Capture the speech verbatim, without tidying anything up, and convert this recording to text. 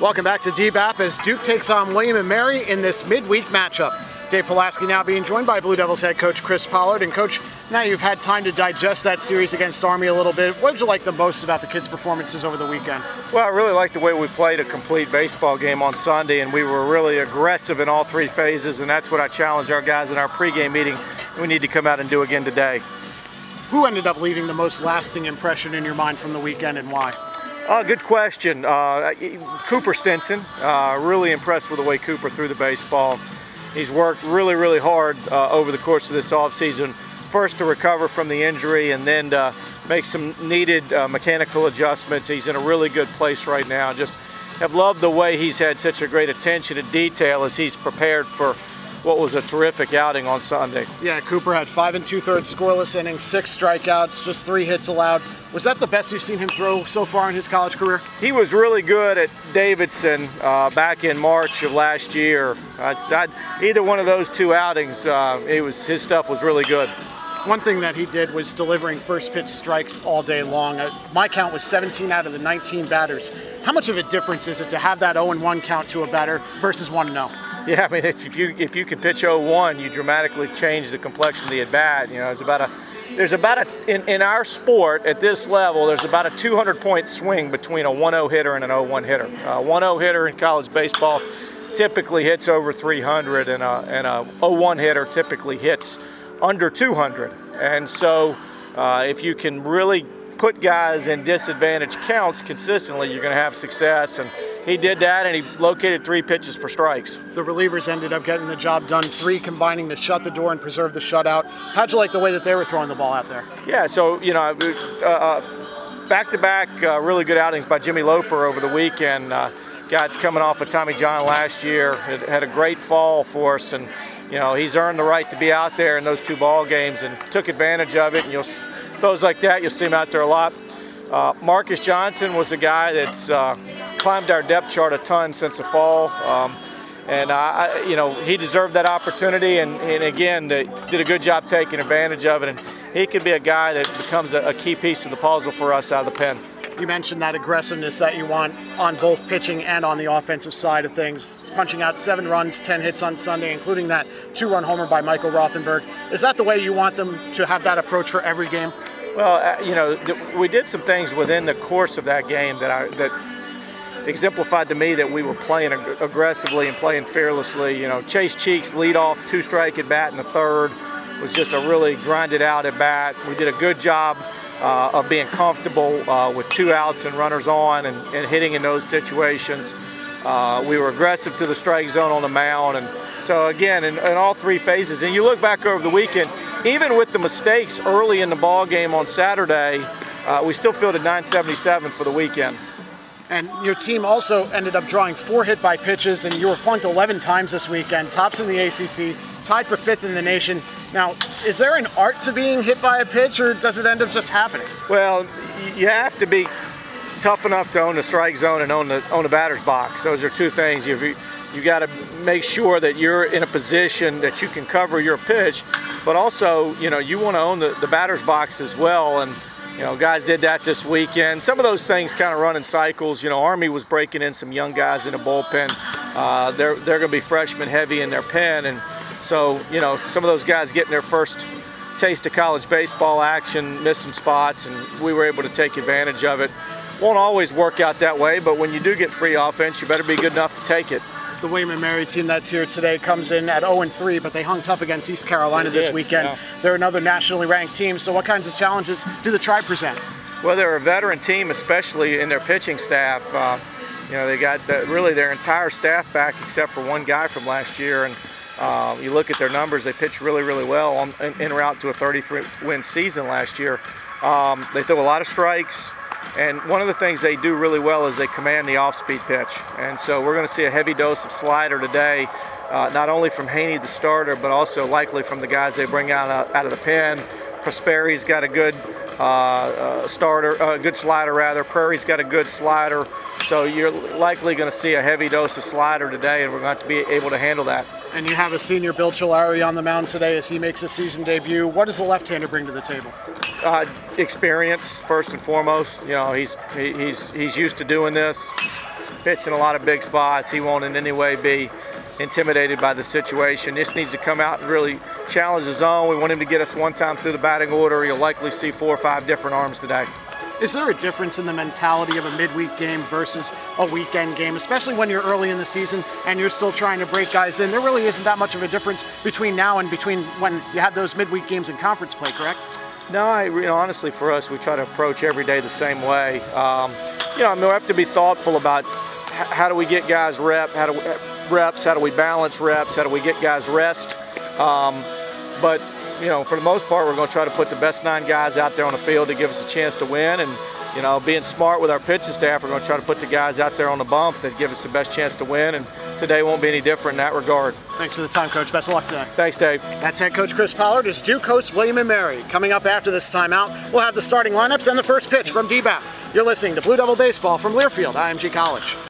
Welcome back to D B A P as Duke takes on William and Mary in this midweek matchup. Dave Pulaski now being joined by Blue Devils head coach Chris Pollard. And Coach, now you've had time to digest that series against Army a little bit. What did you like the most about the kids' performances over the weekend? Well, I really liked the way we played a complete baseball game on Sunday, and we were really aggressive in all three phases, and that's what I challenged our guys in our pregame meeting. We need to come out and do again today. Who ended up leaving the most lasting impression in your mind from the weekend, and why? Uh, good question. Uh, Cooper Stinson, uh, really impressed with the way Cooper threw the baseball. He's worked really, really hard uh, over the course of this offseason, first to recover from the injury and then to make some needed uh, mechanical adjustments. He's in a really good place right now. Just have loved the way he's had such a great attention to detail as he's prepared for what was a terrific outing on Sunday. Yeah, Cooper had five and two-thirds scoreless innings, six strikeouts, just three hits allowed. Was that the best you've seen him throw so far in his college career? He was really good at Davidson uh, back in March of last year. I'd, I'd, either one of those two outings, uh, it was his stuff was really good. One thing that he did was delivering first pitch strikes all day long. Uh, my count was seventeen out of the nineteen batters. How much of a difference is it to have that oh and one count to a batter versus one and oh? Yeah, I mean, if you if you can pitch oh one, you dramatically change the complexion of the at bat. You know, it's about a there's about a in, in our sport at this level, there's about a two hundred point swing between a one oh hitter and an oh one hitter. A one oh hitter in college baseball typically hits over three hundred, and a and a oh one hitter typically hits under two hundred. And so, uh, if you can really put guys in disadvantaged counts consistently, you're going to have success. And he did that, and he located three pitches for strikes. The relievers ended up getting the job done, three combining to shut the door and preserve the shutout. How'd you like the way that they were throwing the ball out there? Yeah, so, you know, uh, back-to-back uh, really good outings by Jimmy Loper over the weekend. Uh, guys coming off of Tommy John last year, had, had a great fall for us, and, you know, he's earned the right to be out there in those two ball games and took advantage of it. And you'll those like that, you'll see him out there a lot. Uh, Marcus Johnson was a guy that's uh, climbed our depth chart a ton since the fall, um, and I, you know, he deserved that opportunity, and, and again, did a good job taking advantage of it. And he could be a guy that becomes a, a key piece of the puzzle for us out of the pen. You mentioned that aggressiveness that you want on both pitching and on the offensive side of things, punching out seven runs, ten hits on Sunday, including that two-run homer by Michael Rothenberg. Is that the way you want them to have that approach for every game? Well, uh, you know, we did some things within the course of that game that I that exemplified to me that we were playing ag aggressively and playing fearlessly. You know, Chase Cheeks lead off two-strike at bat in the third was just a really grinded out at bat. We did a good job uh, of being comfortable uh, with two outs and runners on and, and hitting in those situations. Uh, we were aggressive to the strike zone on the mound, and so again, in, in all three phases. And you look back over the weekend, even with the mistakes early in the ball game on Saturday, uh, we still fielded nine seventy-seven for the weekend. And your team also ended up drawing four hit by pitches, and you were punked eleven times this weekend, tops in the A C C, tied for fifth in the nation. Now, is there an art to being hit by a pitch, or does it end up just happening? Well, you have to be tough enough to own the strike zone and own the own the batter's box. Those are two things. You've, you got to make sure that you're in a position that you can cover your pitch, but also, you know, you want to own the, the batter's box as well. And, you know, guys did that this weekend. Some of those things kind of run in cycles. You know, Army was breaking in some young guys in the bullpen. Uh, they're they're going to be freshman heavy in their pen, and so, you know, some of those guys getting their first taste of college baseball action, missed some spots, and we were able to take advantage of it. Won't always work out that way, but when you do get free offense, you better be good enough to take it. The William and Mary team that's here today comes in at oh and three, but they hung tough against East Carolina this weekend. Yeah. They're another nationally ranked team, so what kinds of challenges do the Tribe present? Well, they're a veteran team, especially in their pitching staff. Uh, you know, they got the, really their entire staff back except for one guy from last year, and uh, you look at their numbers, they pitched really, really well on, in, in route to a thirty-three win season last year. Um, they throw a lot of strikes. And one of the things they do really well is they command the off-speed pitch. And so we're going to see a heavy dose of slider today, uh, not only from Haney, the starter, but also likely from the guys they bring out, uh, out of the pen. Prosperi's got a good uh, uh, starter, a uh, good slider rather. Prairie's got a good slider. So you're likely going to see a heavy dose of slider today, and we're going to have to be able to handle that. And you have a senior, Bill Chilari, on the mound today as he makes his season debut. What does the left-hander bring to the table? Uh, experience, first and foremost. You know, he's he, he's he's used to doing this. pitching a lot of big spots. He won't in any way be intimidated by the situation. This needs to come out and really challenge the zone. We want him to get us one time through the batting order. You'll likely see four or five different arms today. Is there a difference in the mentality of a midweek game versus a weekend game, especially when you're early in the season and you're still trying to break guys in? There really isn't that much of a difference between now and between when you have those midweek games in conference play, correct? No, I, you know, honestly, for us, we try to approach every day the same way. Um, you know, I mean, we have to be thoughtful about how do we get guys rep, how do we, reps, how do we balance reps, how do we get guys rest. Um, but, you know, for the most part, we're going to try to put the best nine guys out there on the field to give us a chance to win. And, you know, being smart with our pitching staff, we're going to try to put the guys out there on the bump that give us the best chance to win. And today won't be any different in that regard. Thanks for the time, Coach. Best of luck today. Thanks, Dave. That's head coach Chris Pollard. As Duke hosts William and Mary. Coming up after this timeout, we'll have the starting lineups and the first pitch from D-Bat. You're listening to Blue Devil Baseball from Learfield I M G College.